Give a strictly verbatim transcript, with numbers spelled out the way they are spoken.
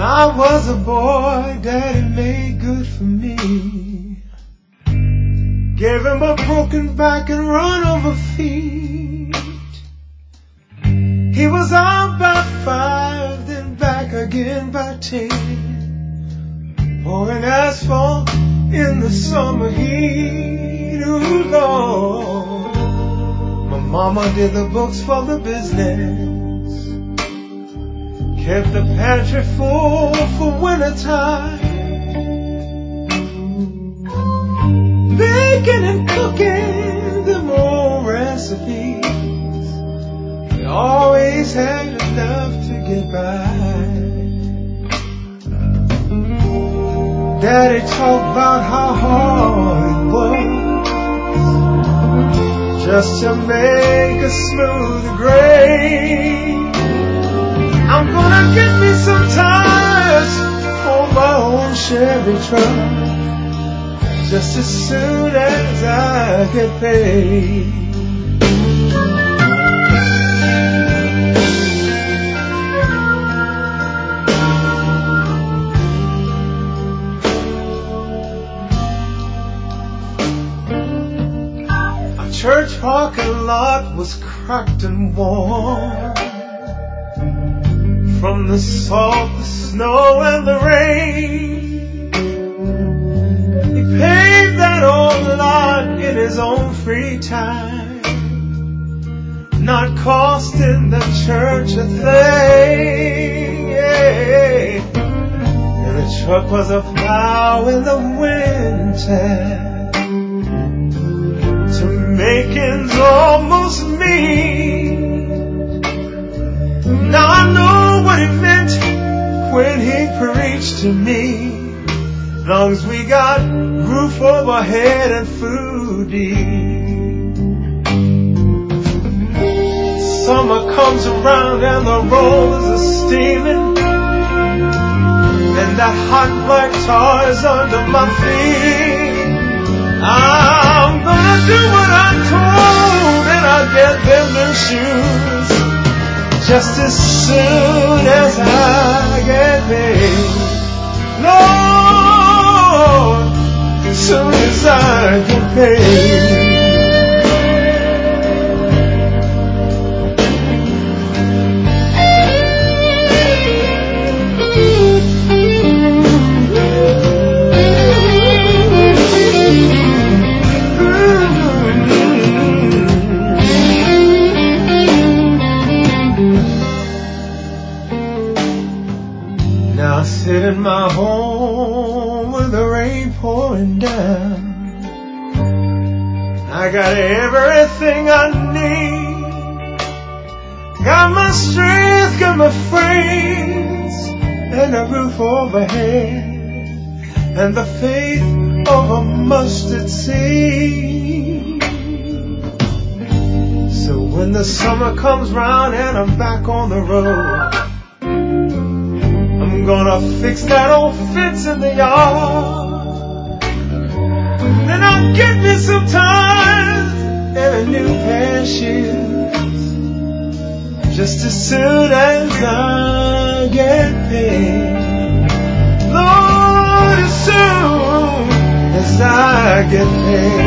I was a boy, Daddy made good for me. Gave him a broken back and run over feet. He was out by five, then back again by ten. Pouring asphalt in the summer heat. Ooh, Lord. My mama did the books for the business. Kept the pantry full for winter time. Baking and cooking them old recipes. We always had enough to get by. Daddy talked about how hard it was just to make a smooth grade. I'm gonna get me some tires on my own Chevy truck just as soon as I get paid. Our church parking lot was cracked and worn from the salt, the snow, and the rain. He paved that old lot in his own free time, not costing the church a thing. Yeah. And the truck was a plow in the winter to make ends almost meet. Now I know what it meant when he preached to me. Long as we got roof overhead and food to eat. Summer comes around and the rollers are steaming, and that hot black tar is under my feet. I'm gonna do what I'm told, and I'll get them new shoes just as soon as I get paid. Lord, as soon as I get paid. Sit in my home with the rain pouring down. I got everything I need. Got my strength, got my friends, and a roof overhead, and the faith of a mustard seed. So when the summer comes round and I'm back on the road, I'm gonna fix that old fence in the yard. Then I'll get me some tires and a new pair of shoes just as soon as I get paid. Lord, as soon as I get paid.